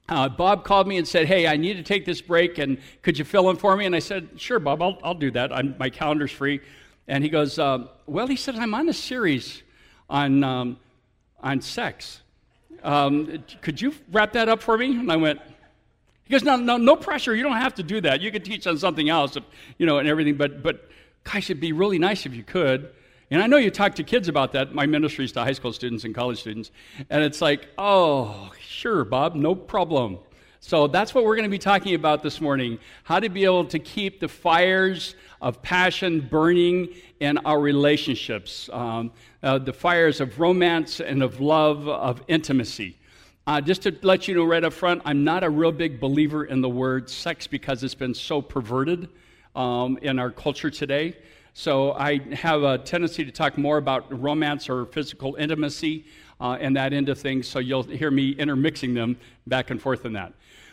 Bob called me and said, hey, I need to take this break, and could you fill in for me? And I said, sure, Bob, I'll do that. My calendar's free. And he goes, well, he said, I'm on a series on sex. Could you wrap that up for me? And I went, he goes, no pressure. You don't have to do that. You could teach on something else, and everything. But gosh, it'd be really nice if you could. And I know you talk to kids about that. My ministry is to high school students and college students. And it's like, oh, sure, Bob, no problem. So that's what we're going to be talking about this morning, how to be able to keep the fires of passion burning in our relationships, the fires of romance and of love, of intimacy. Just to let you know right up front, I'm not a real big believer in the word sex because it's been so perverted in our culture today. So I have a tendency to talk more about romance or physical intimacy and that end of things, so you'll hear me intermixing them back and forth in that.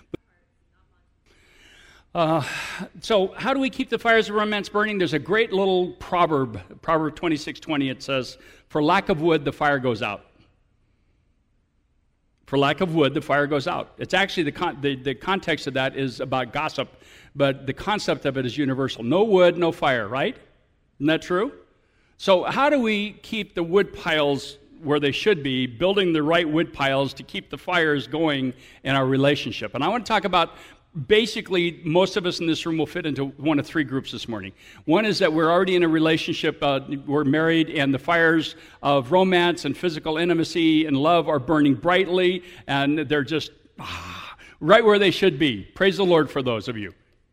So how do we keep the fires of romance burning? There's a great little proverb, Proverb 26:20. It says, for lack of wood, the fire goes out. For lack of wood, the fire goes out. It's actually the context of that is about gossip, but the concept of it is universal. No wood, no fire, right? Isn't that true? So how do we keep the wood piles where they should be, building the right wood piles to keep the fires going in our relationship? And I want to talk about, basically, most of us in this room will fit into one of three groups this morning. One is that we're already in a relationship, we're married, and the fires of romance and physical intimacy and love are burning brightly, and they're just right where they should be. Praise the Lord for those of you.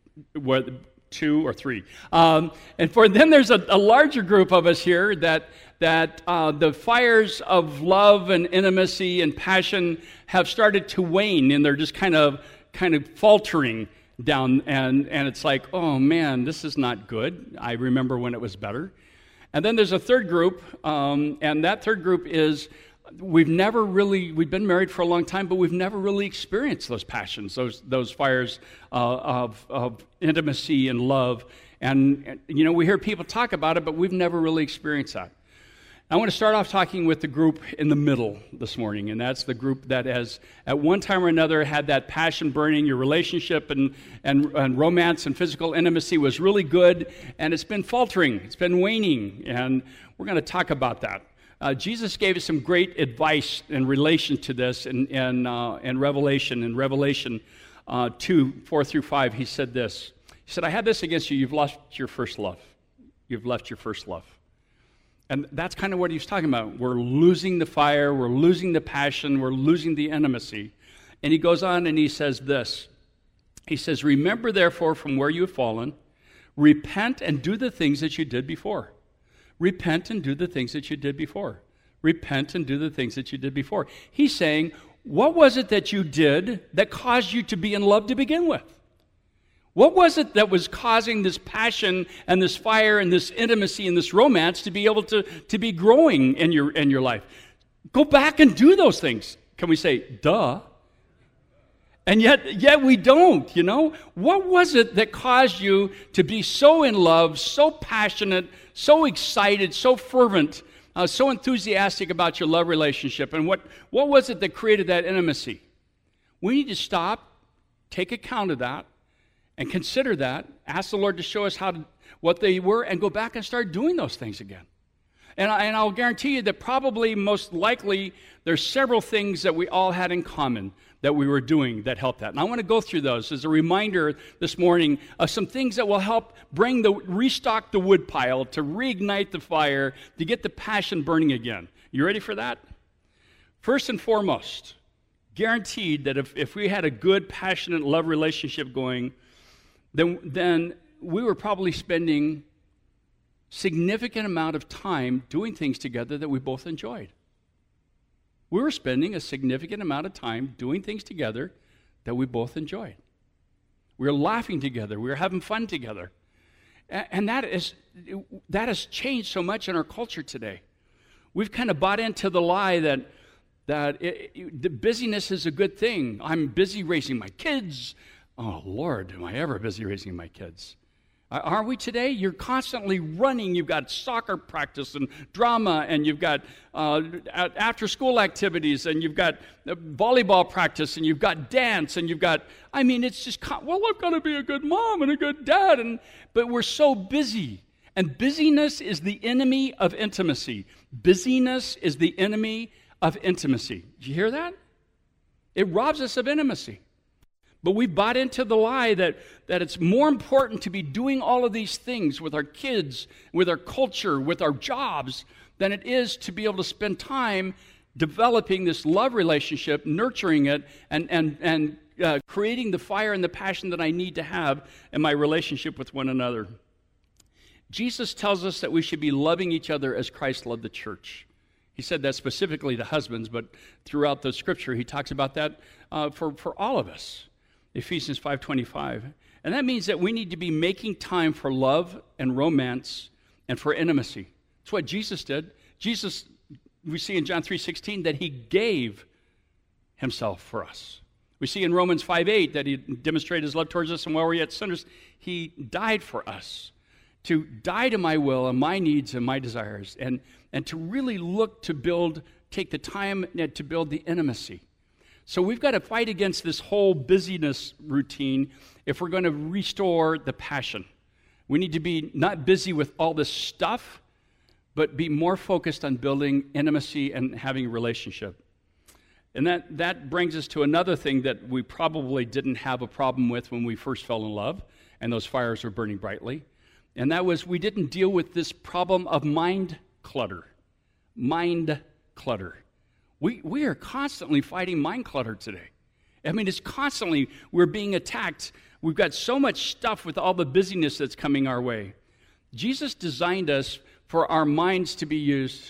Two or three. And then there's a larger group of us here that the fires of love and intimacy and passion have started to wane, and they're just kind of faltering down, and it's like, oh man, this is not good. I remember when it was better. And then there's a third group, and that third group is we've been married for a long time, but we've never really experienced those passions, those fires of intimacy and love. And we hear people talk about it, but we've never really experienced that. I want to start off talking with the group in the middle this morning, and that's the group that has, at one time or another, had that passion burning. Your relationship and romance and physical intimacy was really good, and it's been faltering, it's been waning, and we're going to talk about that. Jesus gave us some great advice in relation to this in Revelation. In Revelation 2, 4 through 5, he said this. He said, I have this against you. You've lost your first love. You've left your first love. And that's kind of what he was talking about. We're losing the fire. We're losing the passion. We're losing the intimacy. And he goes on and he says this. He says, remember, therefore, from where you have fallen, repent and do the things that you did before. Repent and do the things that you did before. Repent and do the things that you did before. He's saying, what was it that you did that caused you to be in love to begin with? What was it that was causing this passion and this fire and this intimacy and this romance to be able to be growing in your life? Go back and do those things. Can we say, duh? And yet we don't, What was it that caused you to be so in love, so passionate, so excited, so fervent, so enthusiastic about your love relationship? And what was it that created that intimacy? We need to stop, take account of that, and consider that, ask the Lord to show us what they were, and go back and start doing those things again. And I'll guarantee you that probably, most likely, there's several things that we all had in common that we were doing that helped that. And I want to go through those as a reminder this morning of some things that will help restock the wood pile, to reignite the fire, to get the passion burning again. You ready for that? First and foremost, guaranteed that if we had a good, passionate love relationship going, then we were probably spending significant amount of time doing things together that we both enjoyed. We were spending a significant amount of time doing things together that we both enjoyed. We were laughing together. We were having fun together. And that has changed so much in our culture today. We've kind of bought into the lie that the busyness is a good thing. I'm busy raising my kids. Oh, Lord, am I ever busy raising my kids? Are we today? You're constantly running. You've got soccer practice and drama, and you've got after-school activities, and you've got volleyball practice, and you've got dance, and you've got, it's just, well, I've got to be a good mom and a good dad, but we're so busy. And busyness is the enemy of intimacy. Busyness is the enemy of intimacy. Did you hear that? It robs us of intimacy. But we bought into the lie that it's more important to be doing all of these things with our kids, with our culture, with our jobs, than it is to be able to spend time developing this love relationship, nurturing it, and creating the fire and the passion that I need to have in my relationship with one another. Jesus tells us that we should be loving each other as Christ loved the church. He said that specifically to husbands, but throughout the scripture, he talks about that for all of us. Ephesians 5:25. And that means that we need to be making time for love and romance and for intimacy. That's what Jesus did. Jesus, we see in John 3:16 that he gave himself for us. We see in Romans 5:8 that he demonstrated his love towards us, and while we're yet sinners, he died for us. To die to my will and my needs and my desires, and to really look to take the time to build the intimacy. So we've got to fight against this whole busyness routine if we're going to restore the passion. We need to be not busy with all this stuff, but be more focused on building intimacy and having a relationship. And that brings us to another thing that we probably didn't have a problem with when we first fell in love, and those fires were burning brightly. And that was we didn't deal with this problem of mind clutter. Mind clutter. We are constantly fighting mind clutter today. It's constantly, we're being attacked. We've got so much stuff with all the busyness that's coming our way. Jesus designed us for our minds to be used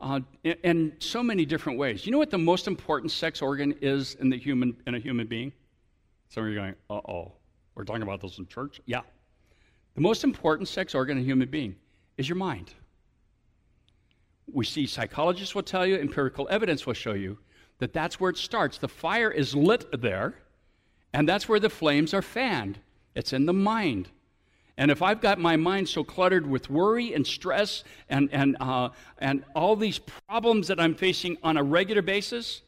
in so many different ways. You know what the most important sex organ is in a human being? Some of you are going, we're talking about this in church? Yeah. The most important sex organ in a human being is your mind. We see psychologists will tell you, empirical evidence will show you, that that's where it starts. The fire is lit there, and that's where the flames are fanned. It's in the mind. And if I've got my mind so cluttered with worry and stress and all these problems that I'm facing on a regular basis,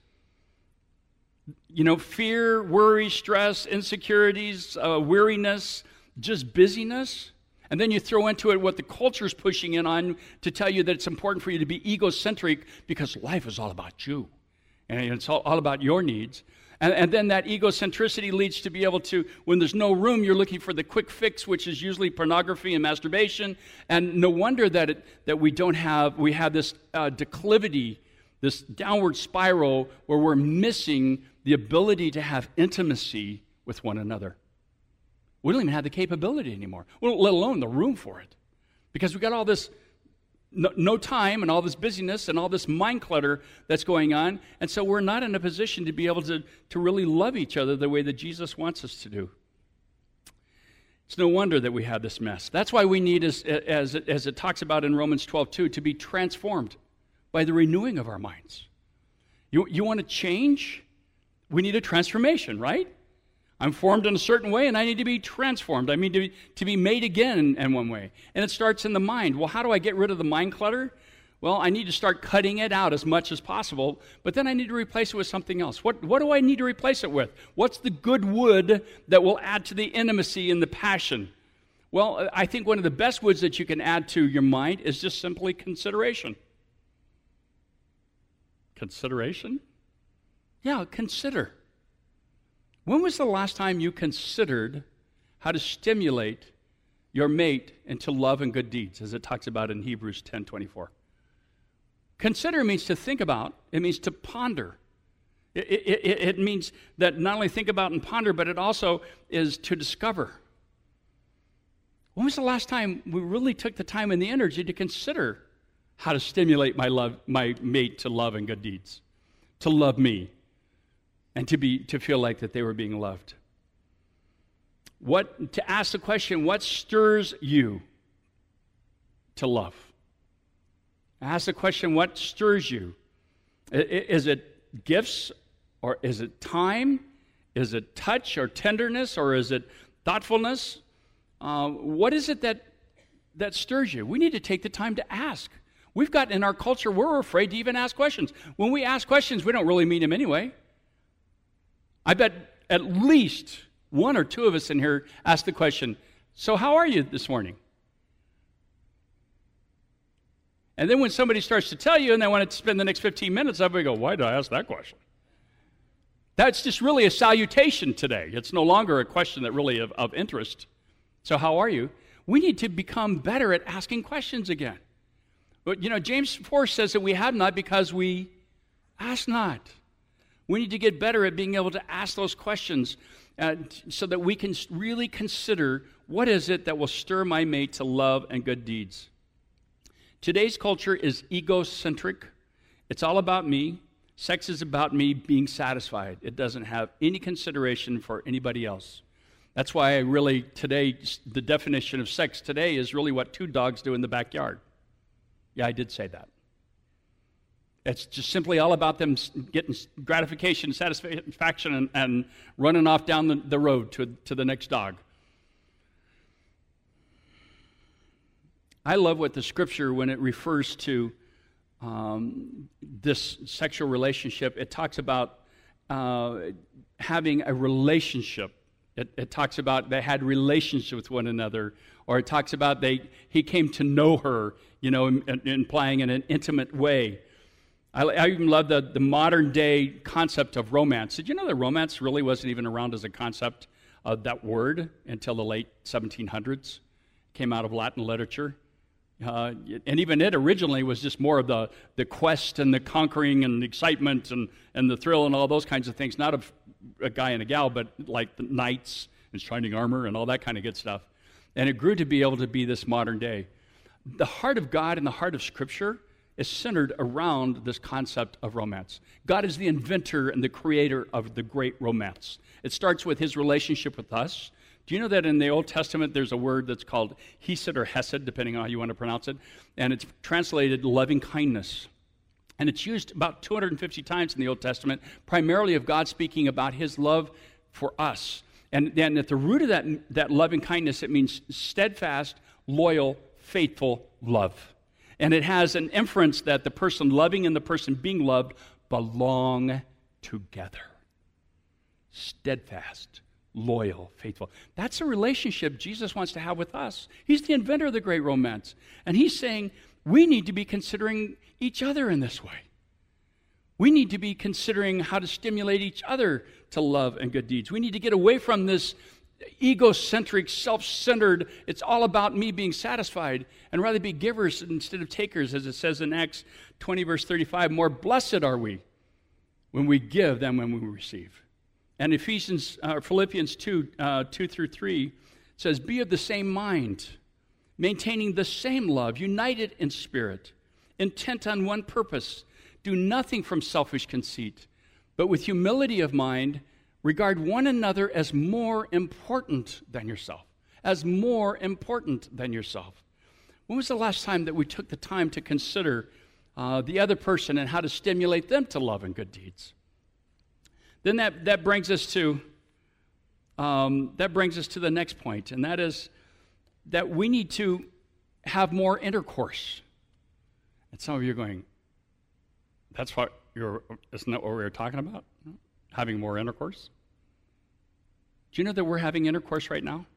fear, worry, stress, insecurities, weariness, just busyness, and then you throw into it what the culture's pushing in on to tell you that it's important for you to be egocentric because life is all about you, and it's all about your needs. And then that egocentricity leads to be able to, when there's no room, you're looking for the quick fix, which is usually pornography and masturbation. And no wonder that we have this declivity, this downward spiral where we're missing the ability to have intimacy with one another. We don't even have the capability anymore, well, let alone the room for it. Because we've got all this no time and all this busyness and all this mind clutter that's going on, and so we're not in a position to be able to really love each other the way that Jesus wants us to do. It's no wonder that we have this mess. That's why we need, as it talks about in Romans 12:2, to be transformed by the renewing of our minds. You want to change? We need a transformation, right? I'm formed in a certain way, and I need to be transformed. I mean, to be made again in one way. And it starts in the mind. Well, how do I get rid of the mind clutter? Well, I need to start cutting it out as much as possible, but then I need to replace it with something else. What do I need to replace it with? What's the good wood that will add to the intimacy and the passion? Well, I think one of the best woods that you can add to your mind is just simply consideration. Consideration? Yeah, consider. When was the last time you considered how to stimulate your mate into love and good deeds, as it talks about in Hebrews 10:24? Consider means to think about. It means to ponder. It means that not only think about and ponder, but it also is to discover. When was the last time we really took the time and the energy to consider how to stimulate my mate to love and good deeds, to love me? And to feel like that they were being loved. To ask the question, what stirs you to love? Ask the question, what stirs you? Is it gifts, or is it time? Is it touch or tenderness, or is it thoughtfulness? What is it that stirs you? We need to take the time to ask. We've got in our culture, we're afraid to even ask questions. When we ask questions, we don't really mean them anyway. I bet at least one or two of us in here ask the question, so how are you this morning? And then when somebody starts to tell you and they want to spend the next 15 minutes, everybody go, why did I ask that question? That's just really a salutation today. It's no longer a question that really of interest. So how are you? We need to become better at asking questions again. But, James 4 says that we have not because we ask not. We need to get better at being able to ask those questions so that we can really consider what is it that will stir my mate to love and good deeds. Today's culture is egocentric. It's all about me. Sex is about me being satisfied. It doesn't have any consideration for anybody else. That's why today, the definition of sex today is really what two dogs do in the backyard. Yeah, I did say that. It's just simply all about them getting gratification, satisfaction, and running off down the road to the next dog. I love what the Scripture, when it refers to this sexual relationship, it talks about having a relationship. It talks about they had relationships with one another, or it talks about he came to know her, implying in an intimate way. I even love the modern day concept of romance. Did you know that romance really wasn't even around as a concept, that word, until the late 1700s? Came out of Latin literature. And even it originally was just more of the quest and the conquering and the excitement and the thrill and all those kinds of things, not of a guy and a gal, but like the knights and shining armor and all that kind of good stuff. And it grew to be able to be this modern day. The heart of God and the heart of Scripture is centered around this concept of romance. God is the inventor and the creator of the great romance. It starts with his relationship with us. Do you know that in the Old Testament there's a word that's called hesed or hesed, depending on how you want to pronounce it, and it's translated loving kindness. And it's used about 250 times in the Old Testament, primarily of God speaking about his love for us. And then at the root of that loving kindness, it means steadfast, loyal, faithful love. And it has an inference that the person loving and the person being loved belong together. Steadfast, loyal, faithful. That's a relationship Jesus wants to have with us. He's the inventor of the great romance. And he's saying we need to be considering each other in this way. We need to be considering how to stimulate each other to love and good deeds. We need to get away from this egocentric, self-centered, it's all about me being satisfied, and rather be givers instead of takers, as it says in Acts 20, verse 35, more blessed are we when we give than when we receive. And Philippians 2 through 3 says, be of the same mind, maintaining the same love, united in spirit, intent on one purpose. Do nothing from selfish conceit, but with humility of mind, regard one another as more important than yourself. As more important than yourself. When was the last time that we took the time to consider the other person and how to stimulate them to love and good deeds? Then that brings us to the next point, and that is that we need to have more intercourse. And some of you are going, isn't that what we were talking about? Having more intercourse? Do you know that we're having intercourse right now?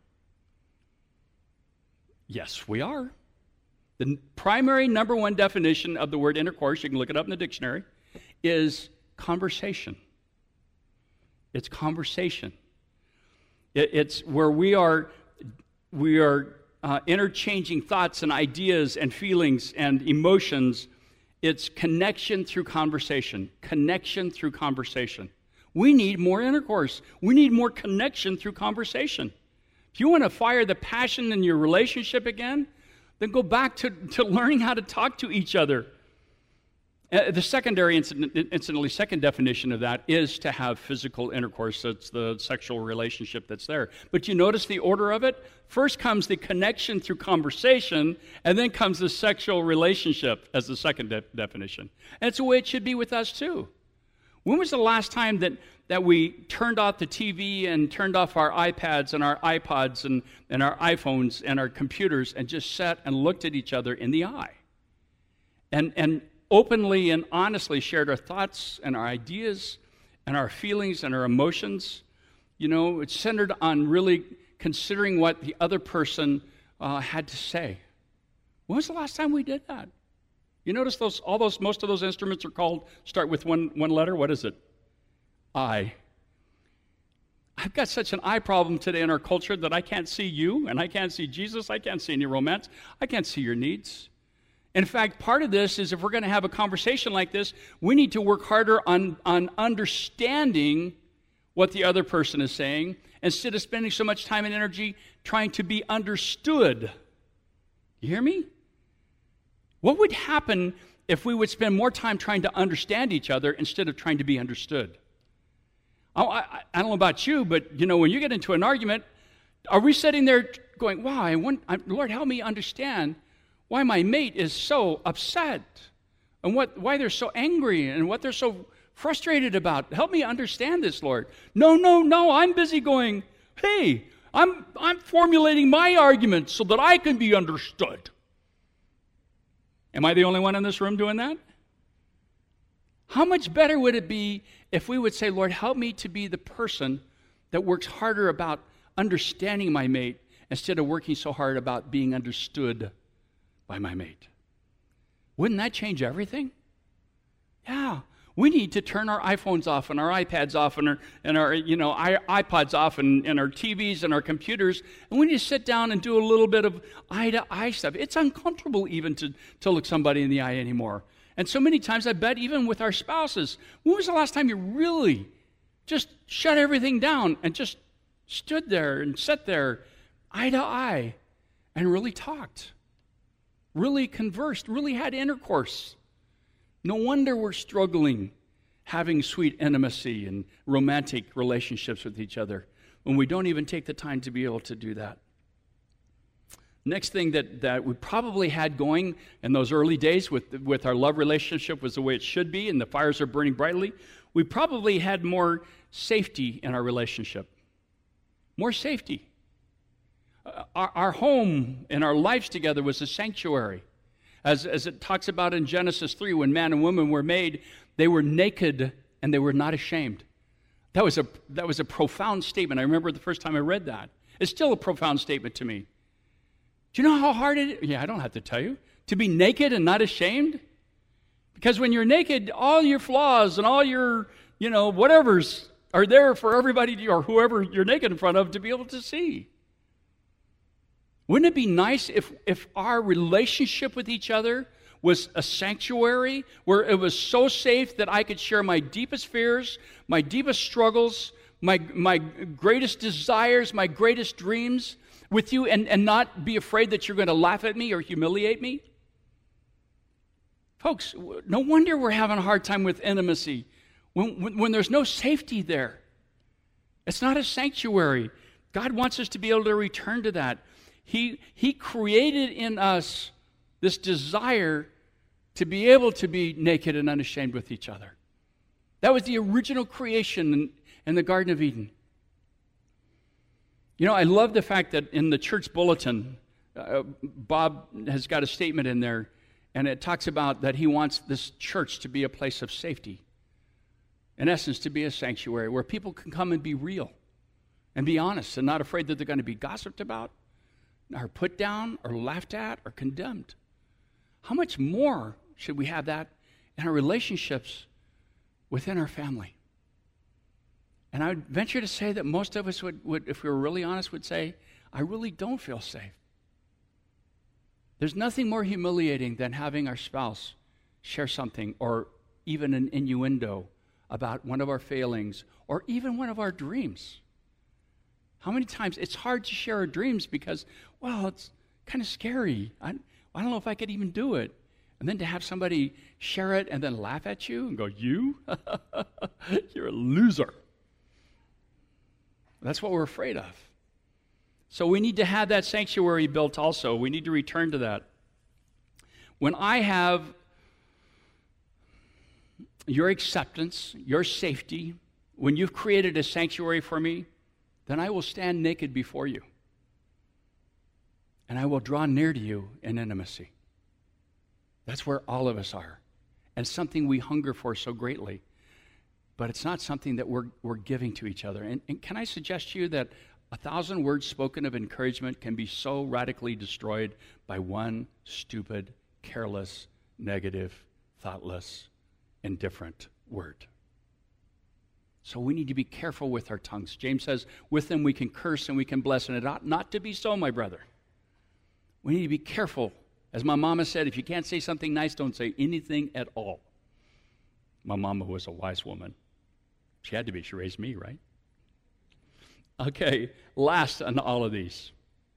Yes, we are. The primary number one definition of the word intercourse, you can look it up in the dictionary, is conversation. It's conversation. It's where we are interchanging thoughts and ideas and feelings and emotions. It's connection through conversation. Connection through conversation. We need more intercourse. We need more connection through conversation. If you want to fire the passion in your relationship again, then go back to learning how to talk to each other. The second definition of that is to have physical intercourse. That's the sexual relationship that's there. But you notice the order of it? First comes the connection through conversation, and then comes the sexual relationship as the second definition. And it's the way it should be with us too. When was the last time that we turned off the TV and turned off our iPads and our iPods and our iPhones and our computers and just sat and looked at each other in the eye and openly and honestly shared our thoughts and our ideas and our feelings and our emotions. You know, it's centered on really considering what the other person had to say. When was the last time we did that? You notice most of those instruments start with one letter. What is it? I. I've got such an I problem today in our culture that I can't see you, and I can't see Jesus. I can't see any romance. I can't see your needs. In fact, part of this is if we're going to have a conversation like this, we need to work harder on understanding what the other person is saying instead of spending so much time and energy trying to be understood. You hear me? What would happen if we would spend more time trying to understand each other instead of trying to be understood? I don't know about you, but, you know, when you get into an argument, are we sitting there going, wow, Lord, help me understand why my mate is so upset and why they're so angry and what they're so frustrated about. Help me understand this, Lord. No, I'm busy going, hey, I'm formulating my argument so that I can be understood. Am I the only one in this room doing that? How much better would it be if we would say, Lord, help me to be the person that works harder about understanding my mate instead of working so hard about being understood by my mate? Wouldn't that change everything? Yeah. We need to turn our iPhones off and our iPads off and our iPods off and our TVs and our computers, and we need to sit down and do a little bit of eye-to-eye stuff. It's uncomfortable even to look somebody in the eye anymore. And so many times, I bet, even with our spouses, when was the last time you really just shut everything down and just stood there and sat there eye to eye and really talked, really conversed, really had intercourse? No wonder we're struggling having sweet intimacy and romantic relationships with each other when we don't even take the time to be able to do that. Next thing that we probably had going in those early days with our love relationship was the way it should be, and the fires are burning brightly. We probably had more safety in our relationship. More safety. Our home and our lives together was a sanctuary. As it talks about in Genesis 3, when man and woman were made, they were naked and they were not ashamed. That was a profound statement. I remember the first time I read that. It's still a profound statement to me. Do you know how hard it is? Yeah, I don't have to tell you. To be naked and not ashamed? Because when you're naked, all your flaws and all your, whatevers are there for everybody or whoever you're naked in front of to be able to see. Wouldn't it be nice if our relationship with each other was a sanctuary where it was so safe that I could share my deepest fears, my deepest struggles, my greatest desires, my greatest dreams with you and not be afraid that you're going to laugh at me or humiliate me? Folks, no wonder we're having a hard time with intimacy when there's no safety there. It's not a sanctuary. God wants us to be able to return to that. He created in us this desire to be able to be naked and unashamed with each other. That was the original creation in the Garden of Eden. I love the fact that in the church bulletin, Bob has got a statement in there, and it talks about that he wants this church to be a place of safety. In essence, to be a sanctuary where people can come and be real and be honest and not afraid that they're going to be gossiped about, or put down, or laughed at, or condemned. How much more should we have that in our relationships within our family? And I would venture to say that most of us would, if we were really honest, would say, I really don't feel safe. There's nothing more humiliating than having our spouse share something, or even an innuendo about one of our failings, or even one of our dreams. How many times it's hard to share our dreams because, it's kind of scary. I don't know if I could even do it. And then to have somebody share it and then laugh at you and go, you? You're a loser. That's what we're afraid of. So we need to have that sanctuary built also. We need to return to that. When I have your acceptance, your safety, when you've created a sanctuary for me, then I will stand naked before you. And I will draw near to you in intimacy. That's where all of us are. And something we hunger for so greatly. But it's not something that we're giving to each other. And can I suggest to you that 1,000 words spoken of encouragement can be so radically destroyed by one stupid, careless, negative, thoughtless, indifferent word. So we need to be careful with our tongues. James says, with them we can curse and we can bless, and it ought not to be so, my brother. We need to be careful. As my mama said, if you can't say something nice, don't say anything at all. My mama was a wise woman. She had to be. She raised me, right? Okay, last on all of these.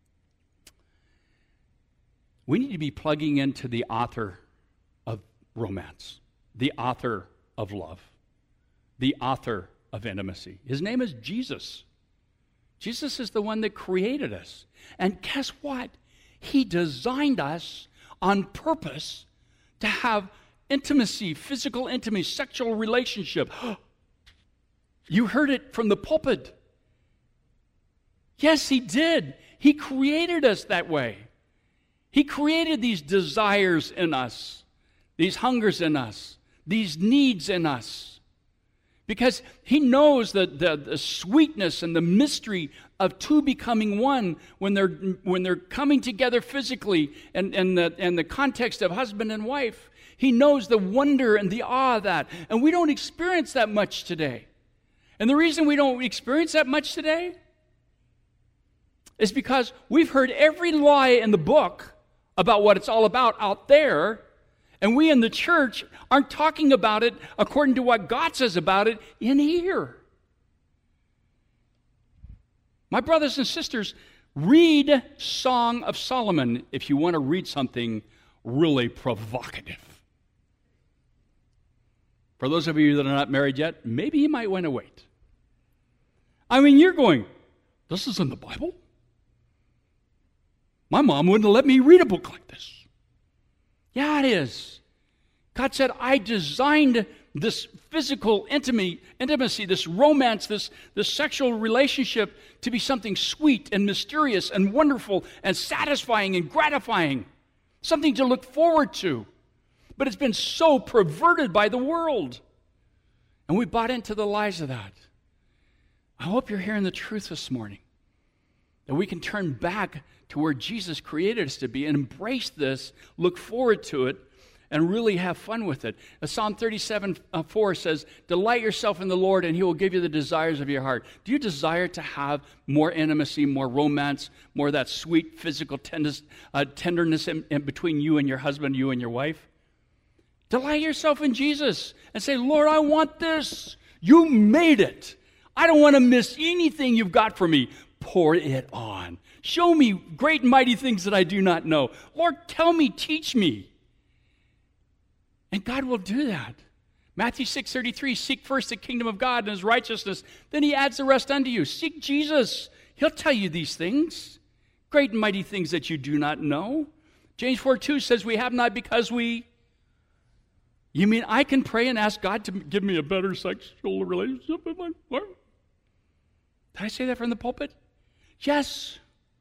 We need to be plugging into the author of romance, the author of love, the author of intimacy. His name is Jesus. Jesus is the one that created us. And guess what? He designed us on purpose to have intimacy, physical intimacy, sexual relationship. You heard it from the pulpit. Yes, he did. He created us that way. He created these desires in us, these hungers in us, these needs in us. Because he knows the sweetness and the mystery of two becoming one when they're coming together physically and the context of husband and wife. He knows the wonder and the awe of that. And we don't experience that much today. And the reason we don't experience that much today is because we've heard every lie in the book about what it's all about out there, and we in the church aren't talking about it according to what God says about it in here. My brothers and sisters, read Song of Solomon if you want to read something really provocative. For those of you that are not married yet, maybe you might want to wait. I mean, you're going, this is in the Bible? My mom wouldn't have let me read a book like this. Yeah, it is. God said, I designed this physical intimacy, this romance, this sexual relationship to be something sweet and mysterious and wonderful and satisfying and gratifying, something to look forward to. But it's been so perverted by the world. And we bought into the lies of that. I hope you're hearing the truth this morning, that we can turn back to where Jesus created us to be and embrace this, look forward to it, and really have fun with it. Psalm 37:4 says, delight yourself in the Lord and he will give you the desires of your heart. Do you desire to have more intimacy, more romance, more of that sweet physical tenderness in between you and your husband, you and your wife? Delight yourself in Jesus and say, Lord, I want this. You made it. I don't want to miss anything you've got for me. Pour it on. Show me great and mighty things that I do not know. Lord, tell me, teach me. And God will do that. Matthew 6:33, seek first the kingdom of God and his righteousness, then he adds the rest unto you. Seek Jesus. He'll tell you these things. Great and mighty things that you do not know. James 4:2 says we have not because we... You mean I can pray and ask God to give me a better sexual relationship with my wife? Did I say that from the pulpit? Yes.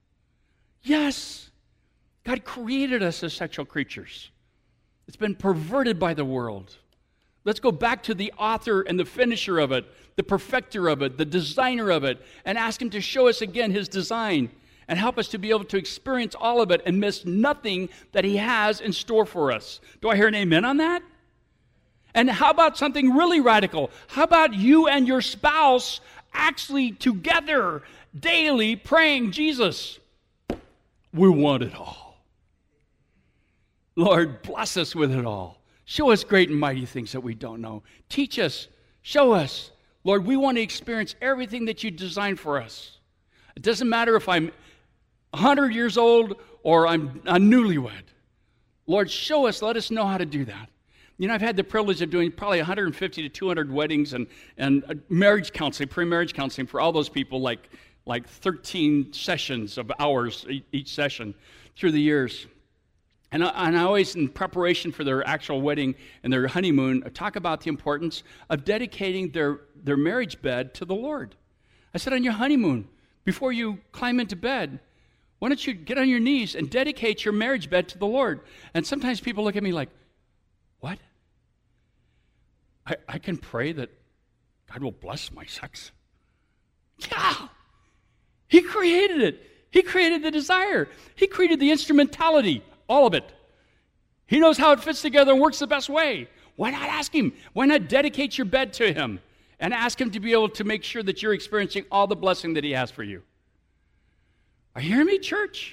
Yes. God created us as sexual creatures. It's been perverted by the world. Let's go back to the author and the finisher of it, the perfecter of it, the designer of it, and ask him to show us again his design and help us to be able to experience all of it and miss nothing that he has in store for us. Do I hear an amen on that? And how about something really radical? How about you and your spouse actually together daily praying, Jesus, we want it all. Lord, bless us with it all. Show us great and mighty things that we don't know. Teach us. Show us. Lord, we want to experience everything that you designed for us. It doesn't matter if I'm 100 years old or I'm a newlywed. Lord, show us. Let us know how to do that. You know, I've had the privilege of doing probably 150 to 200 weddings and marriage counseling, pre-marriage counseling for all those people, like 13 sessions of hours each session through the years. And I always, in preparation for their actual wedding and their honeymoon, talk about the importance of dedicating their marriage bed to the Lord. I said, on your honeymoon, before you climb into bed, why don't you get on your knees and dedicate your marriage bed to the Lord? And sometimes people look at me like, what? I can pray that God will bless my sex? Yeah! He created it. He created the desire. He created the instrumentality, all of it. He knows how it fits together and works the best way. Why not ask him? Why not dedicate your bed to him and ask him to be able to make sure that you're experiencing all the blessing that he has for you? Are you hearing me, church?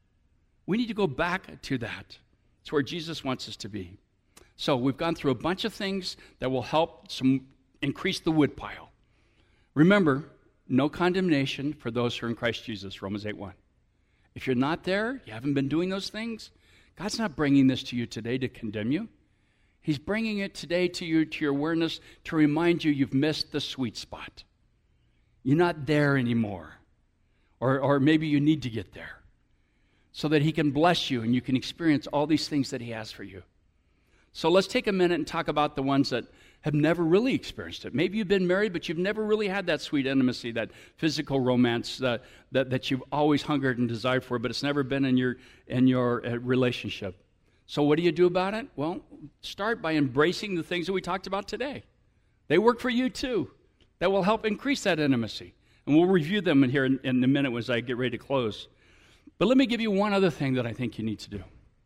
We need to go back to that. It's where Jesus wants us to be. So we've gone through a bunch of things that will help increase the wood pile. Remember, no condemnation for those who are in Christ Jesus, Romans 8:1. If you're not there, you haven't been doing those things, God's not bringing this to you today to condemn you. He's bringing it today to you, to your awareness, to remind you you've missed the sweet spot. You're not there anymore. Or maybe you need to get there so that he can bless you and you can experience all these things that he has for you. So let's take a minute and talk about the ones that have never really experienced it. Maybe you've been married, but you've never really had that sweet intimacy, that physical romance that you've always hungered and desired for, but it's never been in your relationship. So what do you do about it? Well, start by embracing the things that we talked about today. They work for you too. That will help increase that intimacy. And we'll review them in here in a minute as I get ready to close. But let me give you one other thing that I think you need to do.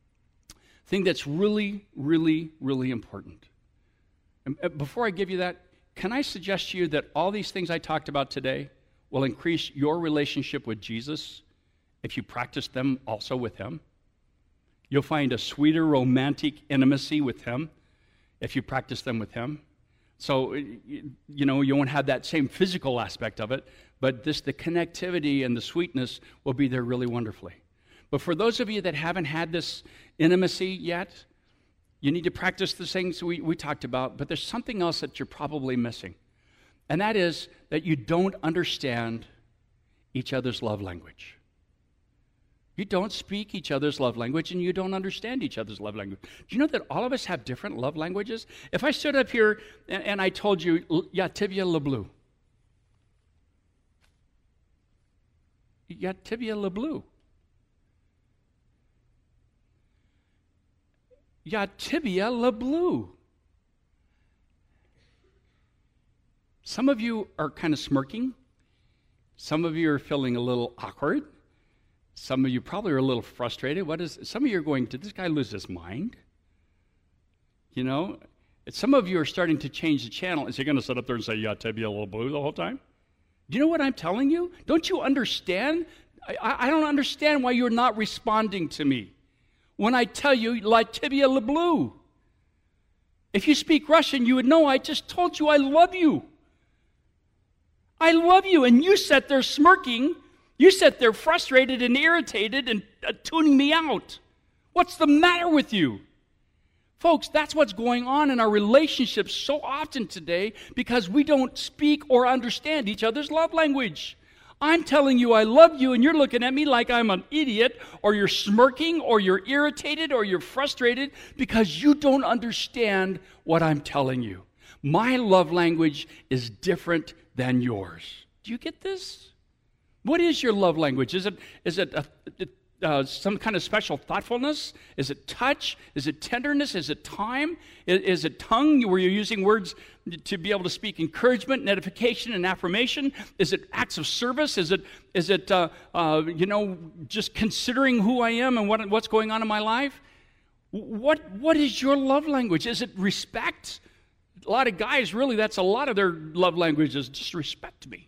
Thing that's really, really, really important. And before I give you that, can I suggest to you that all these things I talked about today will increase your relationship with Jesus if you practice them also with him? You'll find a sweeter romantic intimacy with him if you practice them with him. So, you won't have that same physical aspect of it, but the connectivity and the sweetness will be there really wonderfully. But for those of you that haven't had this intimacy yet, you need to practice the things we talked about, but there's something else that you're probably missing. And that is that you don't understand each other's love language. You don't speak each other's love language, and you don't understand each other's love language. Do you know that all of us have different love languages? If I stood up here and I told you, Ya tibia le bleu. Ya tibia le bleu. Ya tibia le bleu. Some of you are kind of smirking. Some of you are feeling a little awkward. Some of you probably are a little frustrated. Some of you are going, did this guy lose his mind? Some of you are starting to change the channel. Is he going to sit up there and say, Ya tibia le bleu the whole time? Do you know what I'm telling you? Don't you understand? I don't understand why you're not responding to me when I tell you, La tibia le bleu. If you speak Russian, you would know I just told you I love you. I love you, and you sat there smirking. You sat there frustrated and irritated and tuning me out. What's the matter with you? Folks, that's what's going on in our relationships so often today because we don't speak or understand each other's love language. I'm telling you I love you, and you're looking at me like I'm an idiot, or you're smirking, or you're irritated, or you're frustrated because you don't understand what I'm telling you. My love language is different than yours. Do you get this? What is your love language? Is it some kind of special thoughtfulness? Is it touch? Is it tenderness? Is it time? Is it tongue where you're using words to be able to speak encouragement and edification and affirmation? Is it acts of service? Is it just considering who I am and what's going on in my life? What is your love language? Is it respect? A lot of guys, really, that's a lot of their love language is just respect me.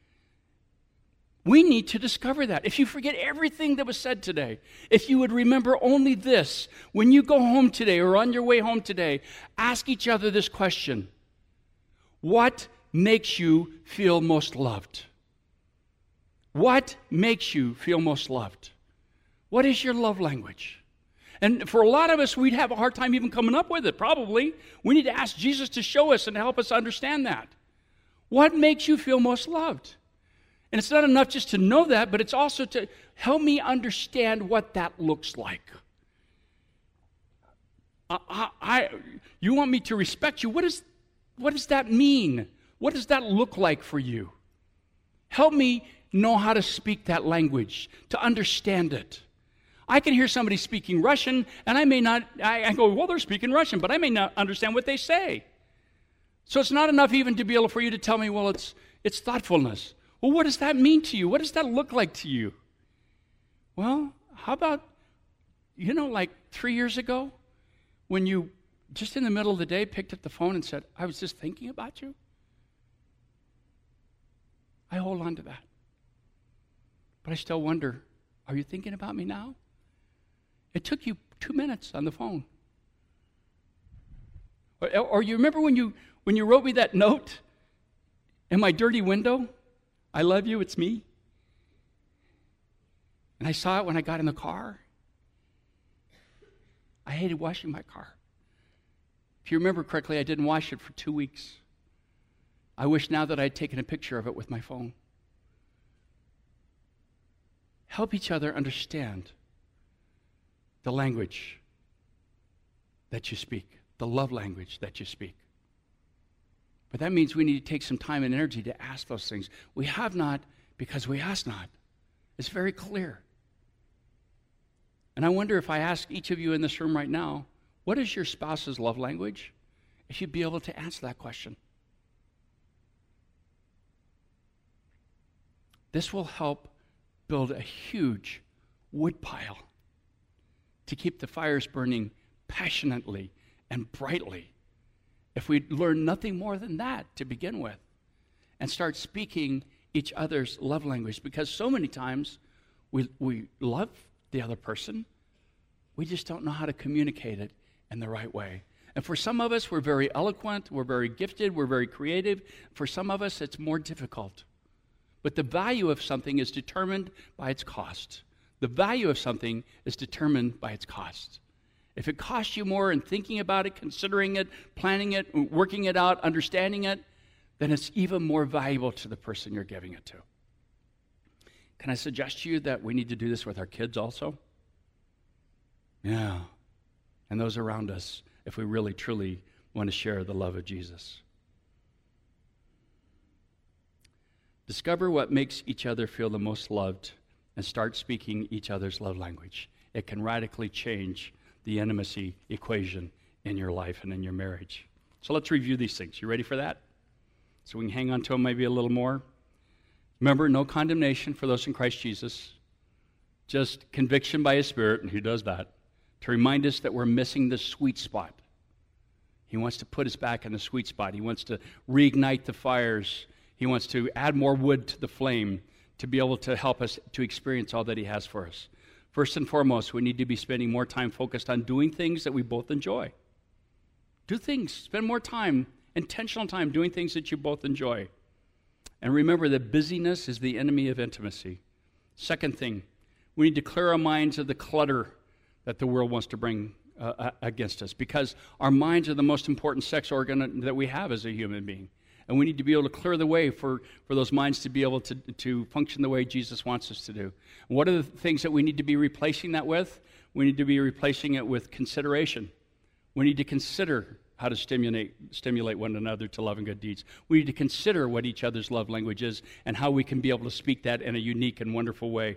We need to discover that. If you forget everything that was said today, if you would remember only this, when you go home today or on your way home today, ask each other this question. What makes you feel most loved? What makes you feel most loved? What is your love language? And for a lot of us, we'd have a hard time even coming up with it, probably. We need to ask Jesus to show us and help us understand that. What makes you feel most loved? And it's not enough just to know that, but it's also to help me understand what that looks like. You want me to respect you? What does that mean? What does that look like for you? Help me know how to speak that language, to understand it. I can hear somebody speaking Russian, and I may not, I go, well, they're speaking Russian, but I may not understand what they say. So it's not enough even to be able for you to tell me, well, it's thoughtfulness. Well, what does that mean to you? What does that look like to you? Well, how about, like 3 years ago, when you, just in the middle of the day, picked up the phone and said, I was just thinking about you? I hold on to that. But I still wonder, are you thinking about me now? It took you 2 minutes on the phone. Or you remember when you wrote me that note in my dirty window? I love you, it's me. And I saw it when I got in the car. I hated washing my car. If you remember correctly, I didn't wash it for 2 weeks. I wish now that I'd taken a picture of it with my phone. Help each other understand the language that you speak, the love language that you speak. But that means we need to take some time and energy to ask those things. We have not because we ask not. It's very clear. And I wonder if I ask each of you in this room right now, what is your spouse's love language? If you'd be able to answer that question. This will help build a huge wood pile to keep the fires burning passionately and brightly. If we learn nothing more than that to begin with and start speaking each other's love language, because so many times we love the other person, we just don't know how to communicate it in the right way. And for some of us, we're very eloquent, we're very gifted, we're very creative. For some of us, it's more difficult. But the value of something is determined by its cost. The value of something is determined by its cost. If it costs you more in thinking about it, considering it, planning it, working it out, understanding it, then it's even more valuable to the person you're giving it to. Can I suggest to you that we need to do this with our kids also? Yeah. And those around us, if we really, truly want to share the love of Jesus. Discover what makes each other feel the most loved and start speaking each other's love language. It can radically change the intimacy equation in your life and in your marriage. So let's review these things. You ready for that? So we can hang on to them maybe a little more. Remember, no condemnation for those in Christ Jesus. Just conviction by His Spirit, and He does that, to remind us that we're missing the sweet spot. He wants to put us back in the sweet spot. He wants to reignite the fires. He wants to add more wood to the flame to be able to help us to experience all that He has for us. First and foremost, we need to be spending more time focused on doing things that we both enjoy. Do things. Spend more time, intentional time, doing things that you both enjoy. And remember that busyness is the enemy of intimacy. Second thing, we need to clear our minds of the clutter that the world wants to bring against us, because our minds are the most important sex organ that we have as a human being. And we need to be able to clear the way for those minds to be able to function the way Jesus wants us to do. What are the things that we need to be replacing that with? We need to be replacing it with consideration. We need to consider how to stimulate one another to love and good deeds. We need to consider what each other's love language is and how we can be able to speak that in a unique and wonderful way.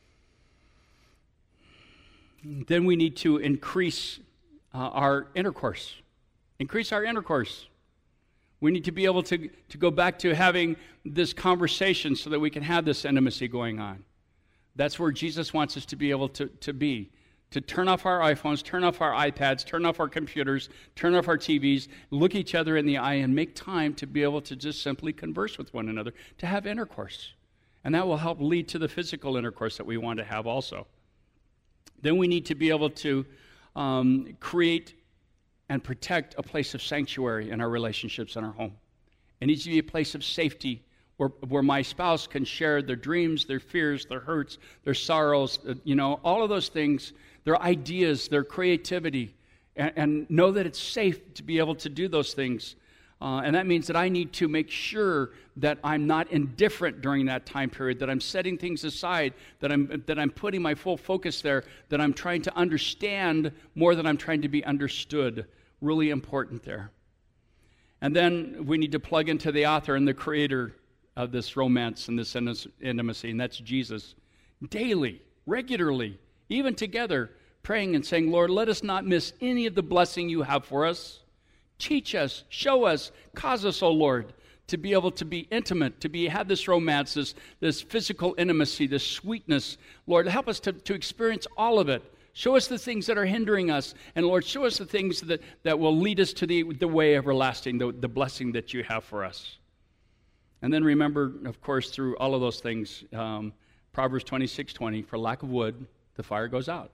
Then we need to increase our intercourse. Increase our intercourse. We need to be able to go back to having this conversation so that we can have this intimacy going on. That's where Jesus wants us to be able to be. To turn off our iPhones, turn off our iPads, turn off our computers, turn off our TVs, look each other in the eye and make time to be able to just simply converse with one another, to have intercourse. And that will help lead to the physical intercourse that we want to have also. Then we need to be able to create and protect a place of sanctuary in our relationships in our home. It needs to be a place of safety where my spouse can share their dreams, their fears, their hurts, their sorrows, all of those things, their ideas, their creativity, and know that it's safe to be able to do those things And that means that I need to make sure that I'm not indifferent during that time period, that I'm setting things aside, that I'm putting my full focus there, that I'm trying to understand more than I'm trying to be understood. Really important there. And then we need to plug into the author and the creator of this romance and this intimacy, and that's Jesus. Daily, regularly, even together, praying and saying, Lord, let us not miss any of the blessing you have for us. Teach us, show us, cause us, O Lord, to be able to be intimate, to have this romance, this physical intimacy, this sweetness. Lord, help us to experience all of it. Show us the things that are hindering us. And Lord, show us the things that will lead us to the way everlasting, the blessing that you have for us. And then remember, of course, through all of those things, Proverbs 26:20, for lack of wood, the fire goes out.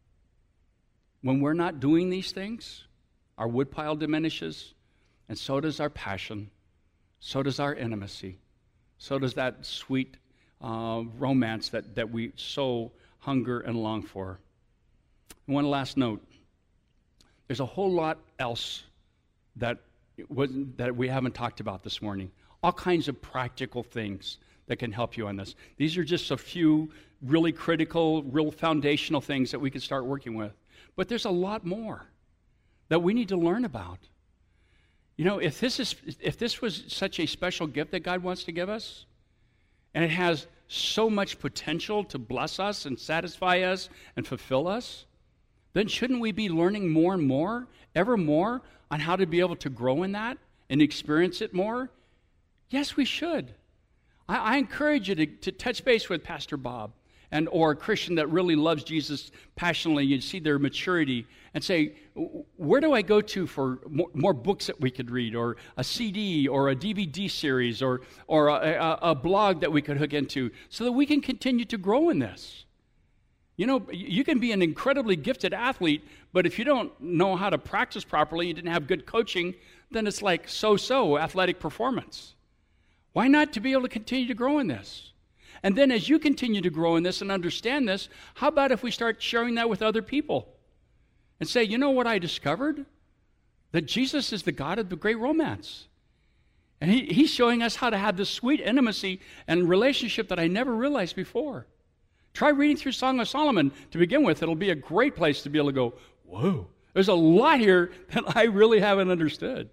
When we're not doing these things, our woodpile diminishes, and so does our passion, so does our intimacy, so does that sweet romance that we so hunger and long for. And one last note. There's a whole lot else that we haven't talked about this morning. All kinds of practical things that can help you on this. These are just a few really critical, real foundational things that we can start working with. But there's a lot more that we need to learn about. You know, if this was such a special gift that God wants to give us, and it has so much potential to bless us and satisfy us and fulfill us, then shouldn't we be learning more and more, ever more, on how to be able to grow in that and experience it more? Yes, we should. I encourage you to touch base with Pastor Bob or a Christian that really loves Jesus passionately. You see their maturity and say, where do I go to for more books that we could read, or a CD or a DVD series or a blog that we could hook into so that we can continue to grow in this? You know, you can be an incredibly gifted athlete, but if you don't know how to practice properly, you didn't have good coaching, then it's like so-so athletic performance. Why not to be able to continue to grow in this? And then as you continue to grow in this and understand this, how about if we start sharing that with other people? And say, you know what I discovered? That Jesus is the God of the great romance. And he's showing us how to have this sweet intimacy and relationship that I never realized before. Try reading through Song of Solomon to begin with. It'll be a great place to be able to go, whoa, there's a lot here that I really haven't understood.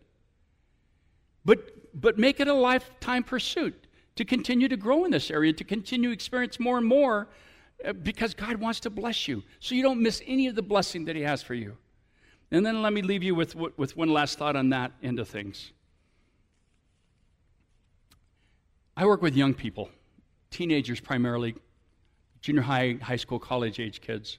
But make it a lifetime pursuit to continue to grow in this area, to continue to experience more and more, because God wants to bless you, so you don't miss any of the blessing that he has for you. And then let me leave you with one last thought on that end of things. I work with young people, teenagers primarily, junior high, high school, college-age kids.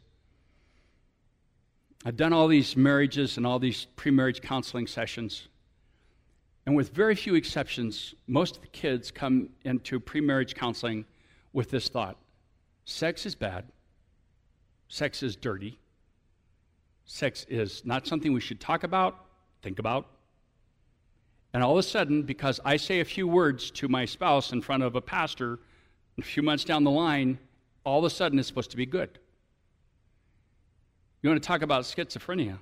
I've done all these marriages and all these pre-marriage counseling sessions. And with very few exceptions, most of the kids come into pre-marriage counseling with this thought: sex is bad. Sex is dirty. Sex is not something we should talk about, think about. And all of a sudden, because I say a few words to my spouse in front of a pastor, a few months down the line, all of a sudden it's supposed to be good. You want to talk about schizophrenia?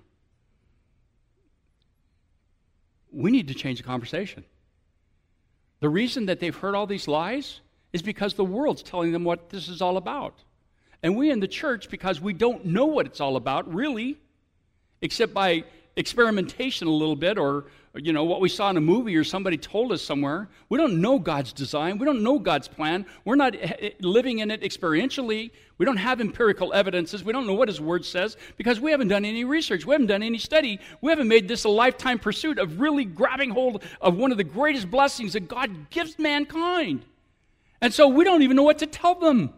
We need to change the conversation. The reason that they've heard all these lies is because the world's telling them what this is all about. And we in the church, because we don't know what it's all about, really, except by experimentation a little bit, or what we saw in a movie or somebody told us somewhere. We don't know God's design. We don't know God's plan. We're not living in it experientially. We don't have empirical evidences. We don't know what his word says because we haven't done any research. We haven't done any study. We haven't made this a lifetime pursuit of really grabbing hold of one of the greatest blessings that God gives mankind. And so we don't even know what to tell them.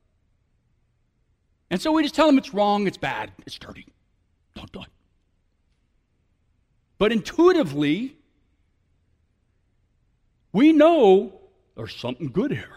And so we just tell them it's wrong, it's bad, it's dirty. Don't do it. But intuitively, we know there's something good here.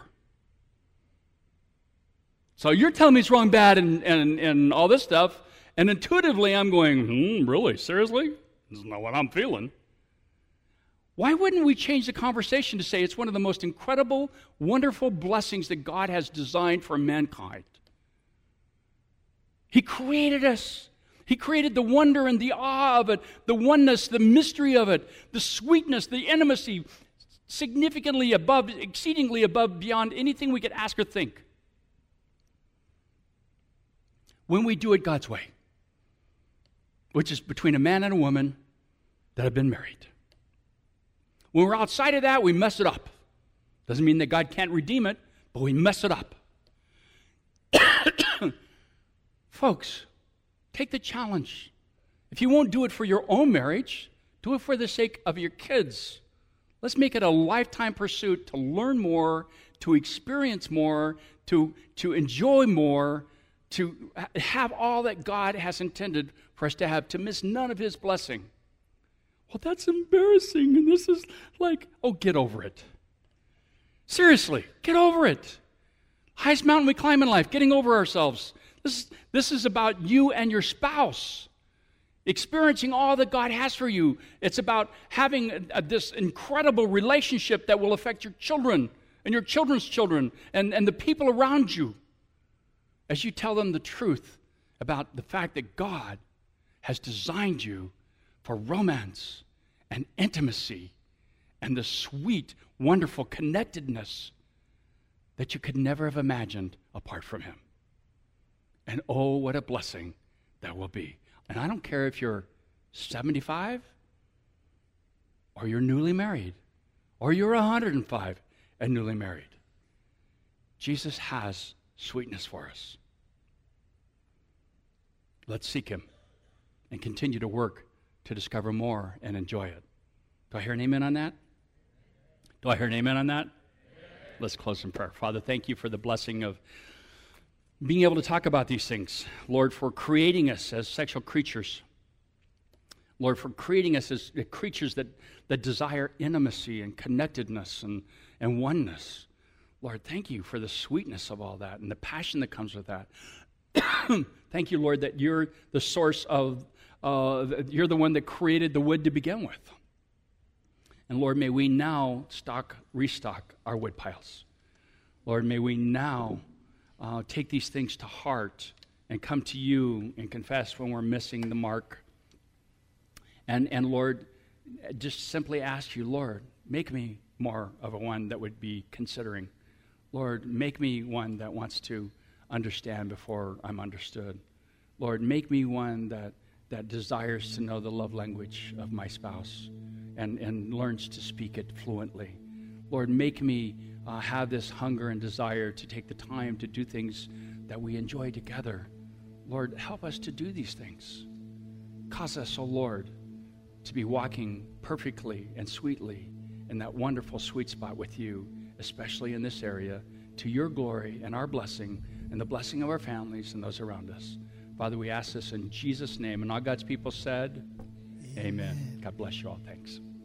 So you're telling me it's wrong, bad, and all this stuff, and intuitively I'm going, really? Seriously? This is not what I'm feeling. Why wouldn't we change the conversation to say it's one of the most incredible, wonderful blessings that God has designed for mankind? He created us. He created the wonder and the awe of it, the oneness, the mystery of it, the sweetness, the intimacy, significantly above, exceedingly above, beyond anything we could ask or think. When we do it God's way, which is between a man and a woman that have been married. When we're outside of that, we mess it up. Doesn't mean that God can't redeem it, but we mess it up. Folks, take the challenge. If you won't do it for your own marriage, do it for the sake of your kids. Let's make it a lifetime pursuit to learn more, to experience more, to enjoy more, to have all that God has intended for us to have, to miss none of His blessing. Well, that's embarrassing, and this is like, oh, get over it. Seriously, get over it. Highest mountain we climb in life, getting over ourselves. This is about you and your spouse, experiencing all that God has for you. It's about having this incredible relationship that will affect your children and your children's children and the people around you as you tell them the truth about the fact that God has designed you for romance and intimacy and the sweet, wonderful connectedness that you could never have imagined apart from Him. And oh, what a blessing that will be. And I don't care if you're 75 or you're newly married or you're 105 and newly married. Jesus has sweetness for us. Let's seek Him and continue to work to discover more and enjoy it. Do I hear an amen on that? Do I hear an amen on that? Amen. Let's close in prayer. Father, thank you for the blessing of being able to talk about these things. Lord, for creating us as sexual creatures. Lord, for creating us as creatures that desire intimacy and connectedness and oneness. Lord, thank you for the sweetness of all that and the passion that comes with that. Thank you, Lord, that you're the source of, you're the one that created the wood to begin with. And Lord, may we now restock our wood piles. Lord, may we now take these things to heart and come to you and confess when we're missing the mark. And Lord, just simply ask you, Lord, make me more of a one that would be considering. Lord, make me one that wants to understand before I'm understood. Lord, make me one that desires to know the love language of my spouse and learns to speak it fluently. Lord, make me have this hunger and desire to take the time to do things that we enjoy together. Lord, help us to do these things. Cause us, O Lord, to be walking perfectly and sweetly in that wonderful sweet spot with you, especially in this area, to your glory and our blessing and the blessing of our families and those around us. Father, we ask this in Jesus' name. And all God's people said, Amen. God bless you all. Thanks.